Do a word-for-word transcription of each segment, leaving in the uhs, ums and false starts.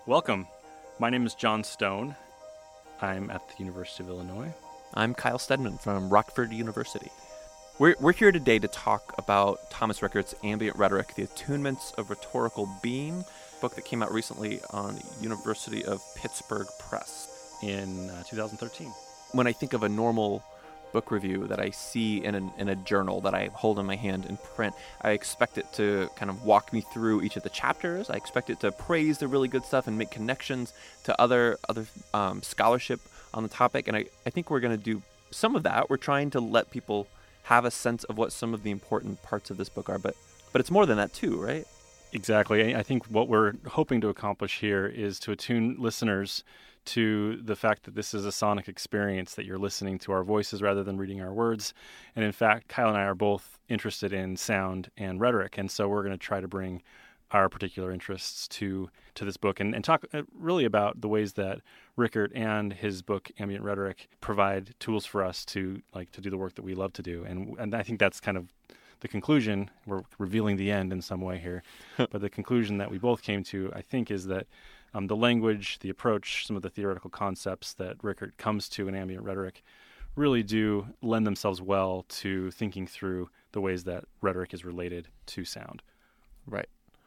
Welcome. My name is John Stone. I'm at the University of Illinois. I'm Kyle Stedman from Rockford University. We're, we're here today to talk about Thomas Rickert's Ambient Rhetoric, The Attunements of Rhetorical Being, book that came out recently on University of Pittsburgh Press. In uh, two thousand thirteen. When I think of a normal book review that I see in, an, in a journal that I hold in my hand in print, I expect it to kind of walk me through each of the chapters. I expect it to praise the really good stuff and make connections to other other um, scholarship on the topic. And I, I think we're going to do some of that. We're trying to let people have a sense of what some of the important parts of this book are. But, but it's more than that too, right? Exactly. I think what we're hoping to accomplish here is to attune listeners to the fact that this is a sonic experience, that you're listening to our voices rather than reading our words. And in fact, Kyle and I are both interested in sound and rhetoric, and so we're going to try to bring our particular interests to to this book and, and talk really about the ways that Rickert and his book Ambient Rhetoric provide tools for us to like to do the work that we love to do. And and I think that's kind of the conclusion. We're revealing the end in some way here, but the conclusion that we both came to, I think, is that Um, the language, the approach, some of the theoretical concepts that Rickert comes to in Ambient Rhetoric really do lend themselves well to thinking through the ways that rhetoric is related to sound. Right.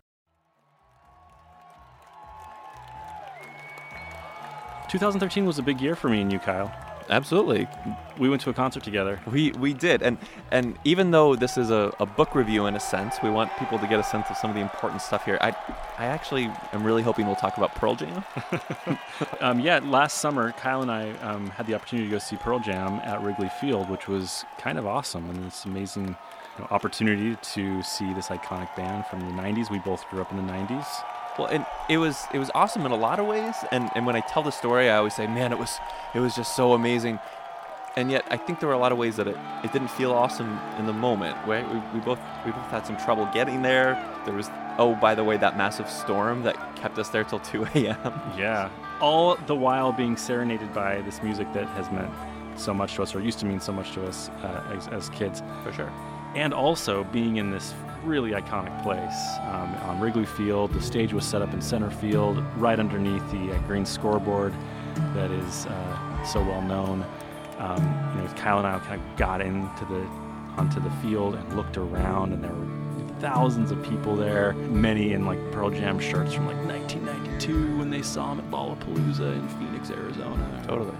twenty thirteen was a big year for me and you, Kyle. Absolutely. We went to a concert together. We we did. And and even though this is a, a book review in a sense, we want people to get a sense of some of the important stuff here. I I actually am really hoping we'll talk about Pearl Jam. um, yeah, last summer, Kyle and I um, had the opportunity to go see Pearl Jam at Wrigley Field, which was kind of awesome. And it's amazing you know, opportunity to see this iconic band from the nineties. We both grew up in the nineties. Well, and it was it was awesome in a lot of ways, and, and when I tell the story, I always say, man, it was it was just so amazing. And yet, I think there were a lot of ways that it, it didn't feel awesome in the moment. Right? We we both we both had some trouble getting there. There was oh, by the way, that massive storm that kept us there till two a.m. Yeah, all the while being serenaded by this music that has meant so much to us, or used to mean so much to us uh, as, as kids. For sure. And also being in this really iconic place um, on Wrigley Field. The stage was set up in center field, right underneath the uh, green scoreboard that is uh, so well known. Um, you know, Kyle and I kind of got into the onto the field and looked around, and there were thousands of people there. Many in like Pearl Jam shirts from like nineteen ninety-two when they saw him at Lollapalooza in Phoenix, Arizona. Totally.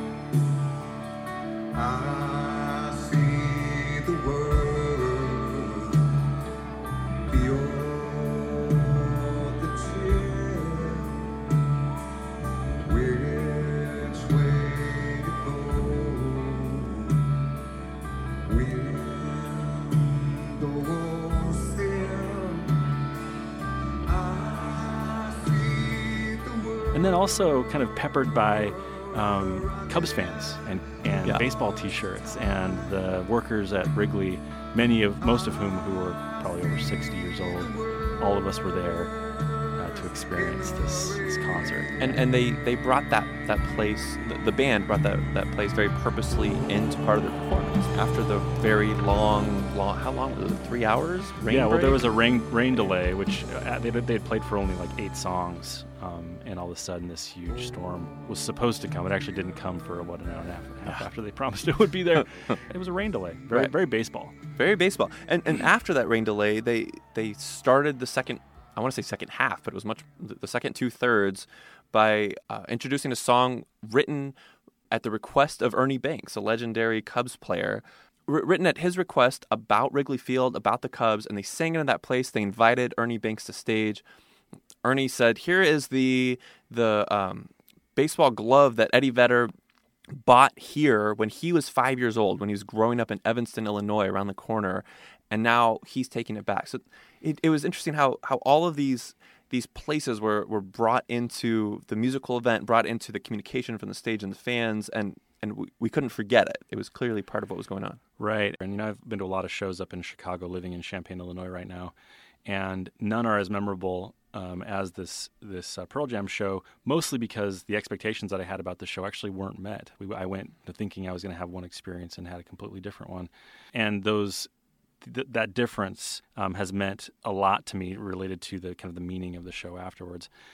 I see the world. And then also kind of peppered by um, Cubs fans and, and yeah. baseball T-shirts and the workers at Wrigley, many of most of whom who were probably over sixty years old. All of us were there uh, to experience this, this concert. And and they, they brought that that place, the, the band brought that, that place very purposely into part of their performance after the very long, long how long was it? Three hours? Rain yeah, well, break? there was a rain rain delay, which uh, they they had played for only like eight songs. Um, and all of a sudden, this huge storm was supposed to come. It actually didn't come for, what, an hour and a half, half after they promised it would be there. It was a rain delay. Very, Right. very baseball. Very baseball. And and after that rain delay, they they started the second, I want to say second half, but it was much, the second two-thirds by uh, introducing a song written at the request of Ernie Banks, a legendary Cubs player, r- written at his request about Wrigley Field, about the Cubs, and they sang it in that place. They invited Ernie Banks to stage. Ernie said, here is the the um, baseball glove that Eddie Vedder bought here when he was five years old, when he was growing up in Evanston, Illinois, around the corner, and now he's taking it back. So it, it was interesting how, how all of these these places were, were brought into the musical event, brought into the communication from the stage and the fans, and, and we, we couldn't forget it. It was clearly part of what was going on. Right. And, you know, I've been to a lot of shows up in Chicago, living in Champaign, Illinois right now, and none are as memorable um, as this this uh, Pearl Jam show, mostly because the expectations that I had about the show actually weren't met. We, I went thinking I was going to have one experience and had a completely different one. And those th- that difference um, has meant a lot to me related to the kind of the meaning of the show afterwards.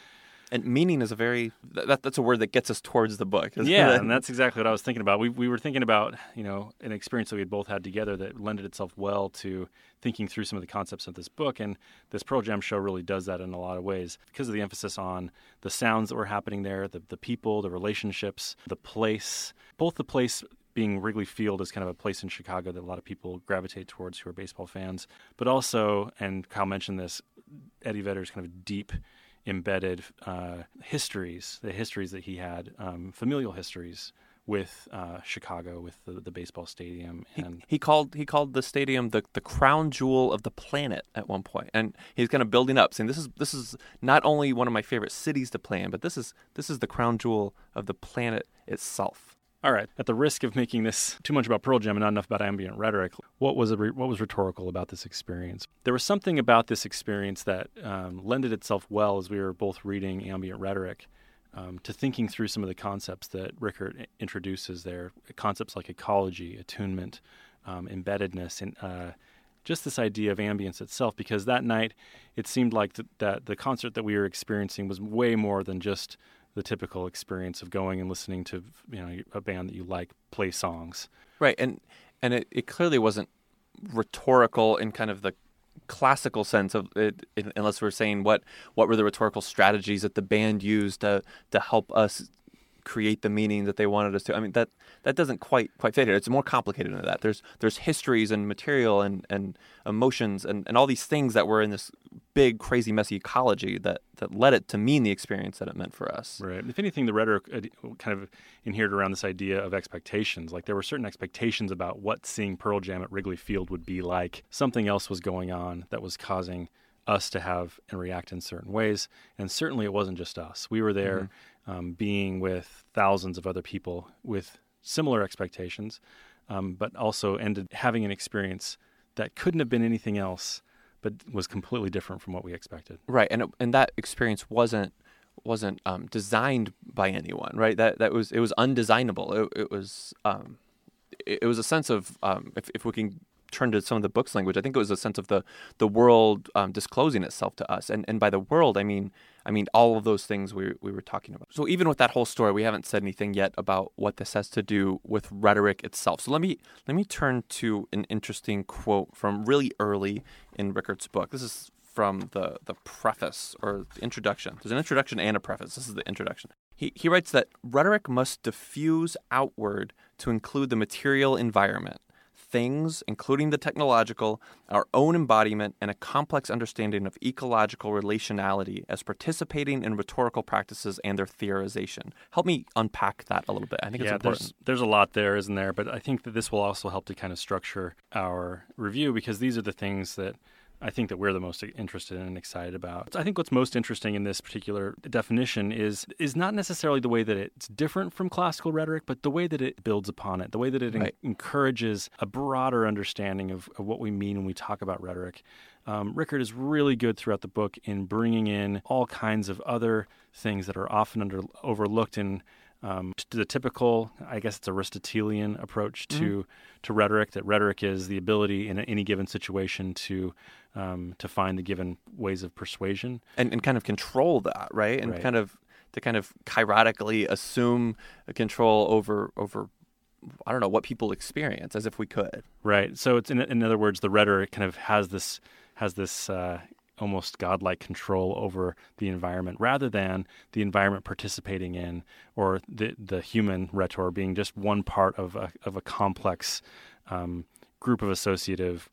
And meaning is a very that that's a word that gets us towards the book. isn't Yeah, it? and that's exactly what I was thinking about. We we were thinking about, you know, an experience that we had both had together that lended itself well to thinking through some of the concepts of this book. And this Pearl Jam show really does that in a lot of ways because of the emphasis on the sounds that were happening there, the, the people, the relationships, the place, both the place being Wrigley Field is kind of a place in Chicago that a lot of people gravitate towards who are baseball fans, but also, and Kyle mentioned this, Eddie Vedder's kind of deep embedded uh, histories, the histories that he had, um, familial histories with uh, Chicago, with the, the baseball stadium. And he, he called he called the stadium the, the crown jewel of the planet at one point, and he's kind of building up, saying this is this is not only one of my favorite cities to play in, but this is this is the crown jewel of the planet itself. All right. At the risk of making this too much about Pearl Jam and not enough about ambient rhetoric, what was a re- what was rhetorical about this experience? There was something about this experience that um, lended itself well, as we were both reading ambient rhetoric, um, to thinking through some of the concepts that Rickert introduces there, concepts like ecology, attunement, um, embeddedness, and uh, just this idea of ambience itself, because that night it seemed like th- that the concert that we were experiencing was way more than just the typical experience of going and listening to, you know, a band that you like play songs. Right, and and it, it clearly wasn't rhetorical in kind of the classical sense of it, it, unless we're saying what what were the rhetorical strategies that the band used to to help us create the meaning that they wanted us to. I mean, that that doesn't quite quite fit it. It's more complicated than that. There's there's histories and material and, and emotions and, and all these things that were in this big, crazy, messy ecology that, that led it to mean the experience that it meant for us. Right. If anything, the rhetoric kind of inhered around this idea of expectations. Like there were certain expectations about what seeing Pearl Jam at Wrigley Field would be like. Something else was going on that was causing us to have and react in certain ways. And certainly it wasn't just us. We were there mm-hmm. um, being with thousands of other people with similar expectations, um, but also ended having an experience that couldn't have been anything else, but was completely different from what we expected. Right, and it, and that experience wasn't wasn't um, designed by anyone. Right, that that was it was undesignable. It, it was um, it, it was a sense of um, if if we can turn to some of the book's language, I think it was a sense of the the world um, disclosing itself to us, and and by the world I mean I mean all of those things we we were talking about. So even with that whole story, we haven't said anything yet about what this has to do with rhetoric itself. So let me let me turn to an interesting quote from really early in Rickert's book. This is from the the preface or the introduction. There's an introduction and a preface. This is the introduction. He he writes that rhetoric must diffuse outward to include the material environment, things, including the technological, our own embodiment, and a complex understanding of ecological relationality as participating in rhetorical practices and their theorization. Help me unpack that a little bit. I think yeah, it's important. There's, there's a lot there, isn't there? But I think that this will also help to kind of structure our review, because these are the things that I think that we're the most interested in and excited about. I think what's most interesting in this particular definition is is not necessarily the way that it's different from classical rhetoric, but the way that it builds upon it, the way that it right. en- encourages a broader understanding of, of what we mean when we talk about rhetoric. Um, Rickert is really good throughout the book in bringing in all kinds of other things that are often under, overlooked in Um, to the typical, I guess it's Aristotelian approach to, mm-hmm. to rhetoric, that rhetoric is the ability in any given situation to um, to find the given ways of persuasion. And, and kind of control that, right? And right. kind of to kind of chirotically assume a control over over I don't know, what people experience, as if we could. Right. So it's in, in other words, the rhetoric kind of has this has this uh, almost godlike control over the environment, rather than the environment participating in, or the the human rhetor being just one part of a of a complex um, group of associative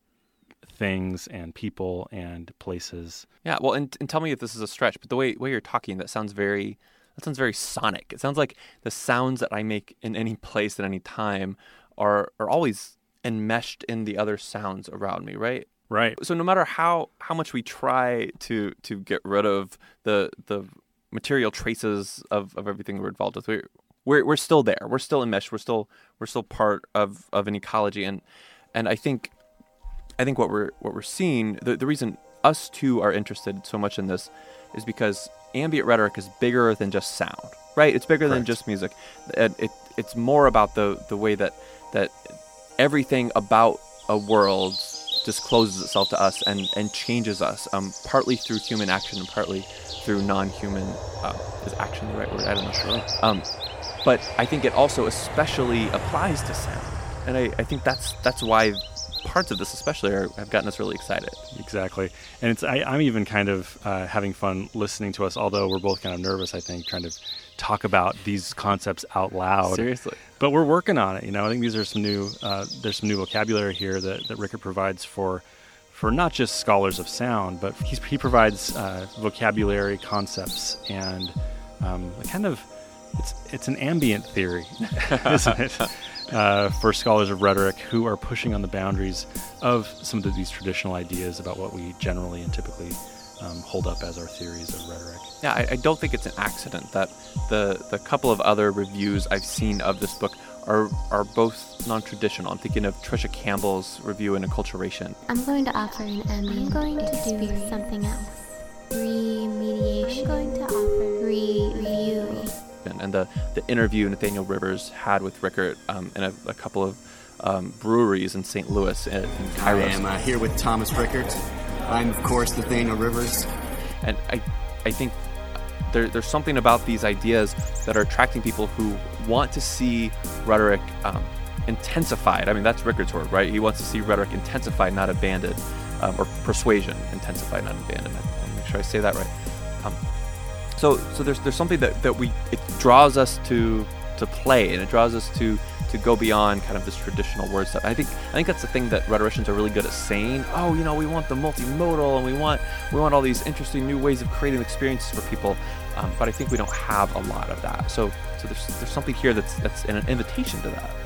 things and people and places. Yeah. Well, and, and tell me if this is a stretch, but the way way you're talking, that sounds very that sounds very sonic. It sounds like the sounds that I make in any place at any time are are always enmeshed in the other sounds around me, right? Right. So no matter how, how much we try to to get rid of the the material traces of, of everything we're involved with, we're, we're we're still there. We're still enmeshed. We're still we're still part of, of an ecology. And and I think I think what we're what we're seeing, the, the reason us two are interested so much in this is because ambient rhetoric is bigger than just sound, right? It's bigger Correct. than just music. It, it it's more about the the way that that everything about a world discloses itself to us and, and changes us, um, partly through human action and partly through non-human, uh, is action the right word? I don't know. Sure. Um, but I think it also especially applies to sound. And I, I think that's that's why parts of this especially are, have gotten us really excited. Exactly. And it's I, I'm even kind of uh, having fun listening to us, although we're both kind of nervous, I think, trying to talk about these concepts out loud. Seriously. But we're working on it. You know, I think these are some new, uh, there's some new vocabulary here that, that Rickert provides for for not just scholars of sound, but he's, he provides uh, vocabulary, concepts, and um, a kind of, it's it's an ambient theory, isn't it? Uh, for scholars of rhetoric who are pushing on the boundaries of some of the, these traditional ideas about what we generally and typically um, hold up as our theories of rhetoric. Yeah, I, I don't think it's an accident that the the couple of other reviews I've seen of this book are are both non-traditional. I'm thinking of Trisha Campbell's review in Acculturation. I'm going to offer an ambient I'm going to experience. do something else. Remediation. I'm going to offer review. And, and the, the interview Nathaniel Rivers had with Rickert um, in a, a couple of um, breweries in Saint Louis and in Kairos. I am uh, here with Thomas Rickert. I'm, of course, Nathaniel Rivers. And I, I think there, there's something about these ideas that are attracting people who want to see rhetoric um, intensified. I mean, that's Rickert's word, right? He wants to see rhetoric intensified, not abandoned, um, or persuasion intensified, not abandoned. I want to make sure I say that right. Um, so, so there's there's something that, that we it draws us to to play, and it draws us to to go beyond kind of this traditional word stuff. I think I think that's the thing that rhetoricians are really good at saying. Oh, you know, we want the multimodal, and we want we want all these interesting new ways of creating experiences for people. Um, but I think we don't have a lot of that. So, so there's there's something here that's that's an invitation to that.